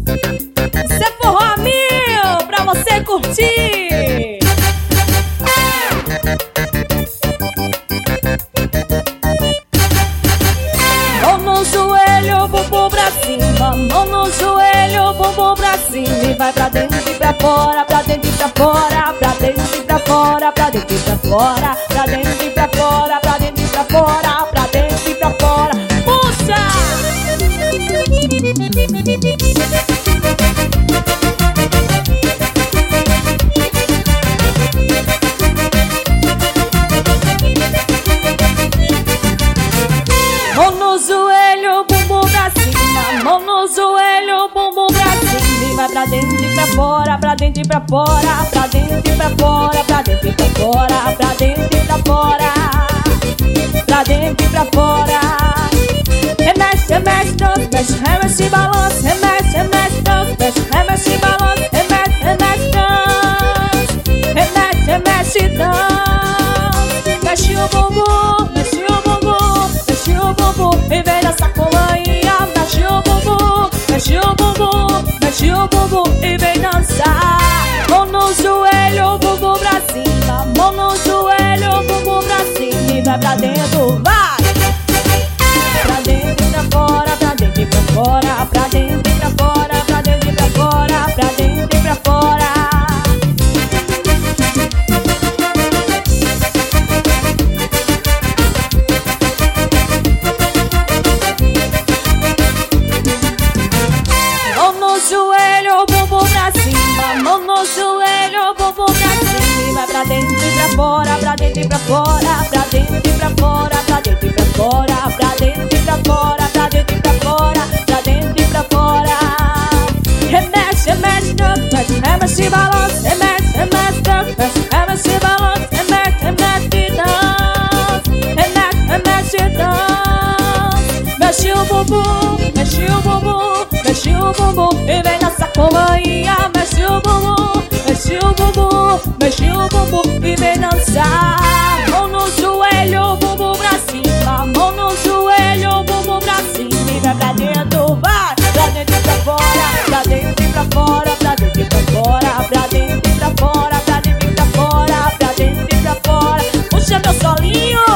Isso é forró mil pra você curtir. Mão no joelho, bumbum pra cima. Mão no joelho, bumbum pra cima. E vai pra dentro e pra fora, pra dentro e pra fora, pra dentro e pra fora, pra dentro e pra fora, pra dentro e pra fora, pra dentro e pra fora, pra dentro e pra fora. Puxa! Mão no joelho, bumbum pra cima. Mão no joelho, bumbum pra cima. E vai pra dentro e pra fora, pra dentro e pra fora, pra dentro e pra fora, pra dentro e pra fora, pra dentro e pra fora, pra dentro e pra fora. Remexe, remexe, dança, mexe, remexe e balança. Remexe, remexe, dança, mexe, remexe e balança. Remexe, remexe, dança, remexe, remexe e dança. Mexe o bumbum, mexe o bumbum, mexe o bumbum e vem dançar com manhã. Mexe o bumbum, mexe o bumbum, mexe o bumbum e vem dançar. Mão no joelho, bumbum pra cima. Mão no joelho, bumbum pra cima. E vai pra dentro, vai! Pra dentro e pra fora, pra dentro e pra fora, pra dentro e pra fora, pra dentro e pra fora, pra dentro e pra fora. Mão no joelho, bumbum pra cima. Mão no joelho, bumbum pra cima. E vai pra dentro e pra fora, pra dentro e pra fora, pra dentro e pra fora, pra dentro e pra fora, pra dentro e pra fora, pra dentro e pra fora, pra dentro e pra fora. Remexe, remexe, remexe, remexe e balança. Remexe, remexe, remexe, remexe e balança. Remexe, remexe e dança. Remexe, remexe e dança. Mexe o bumbum, mexe o bumbum, mexe o bumbum e vem dançar com manhã. Mexe o bumbum, mexe o bumbum, mexe o bumbum e vem dançar. Mão no joelho, bumbum pra cima. Mão no joelho, bumbum pra cima. E vai pra dentro, vai! Pra dentro e pra fora, pra dentro e pra fora, pra dentro e pra fora, pra dentro e pra fora, pra dentro e pra fora, pra dentro e pra fora. Puxa meu solinho!